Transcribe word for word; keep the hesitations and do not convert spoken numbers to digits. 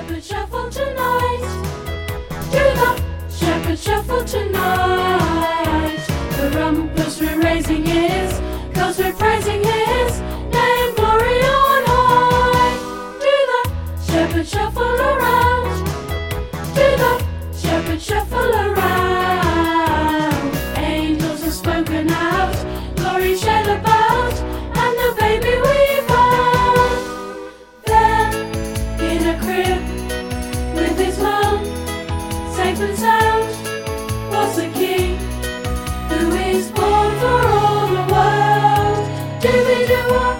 shepherd shuffle tonight. Do the shepherd shuffle tonight. The rumpus we're raising his, 'cause we're praising his name, glory on high. Do the shepherd shuffle around. Do the shepherd shuffle around. Angels have spoken out, glory shed about, and the baby we found. There in a crib with his mum, safe and sound, was the king who is born for all the world. Do we do what